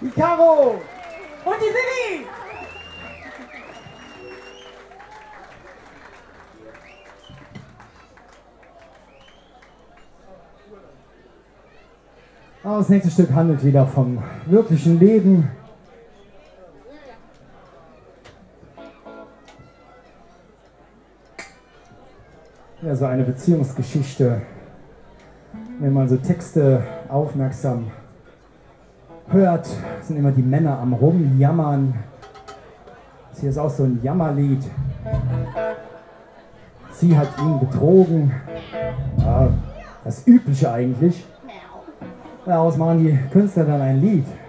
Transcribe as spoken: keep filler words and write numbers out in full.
die Caro und die Silly. Aber das nächste Stück handelt wieder vom wirklichen Leben. Ja, so eine Beziehungsgeschichte. Wenn man so Texte aufmerksam hört, sind immer die Männer am Rumjammern. Das hier ist auch so ein Jammerlied. Sie hat ihn betrogen. Ja, das Übliche eigentlich. Daraus machen die Künstler dann ein Lied.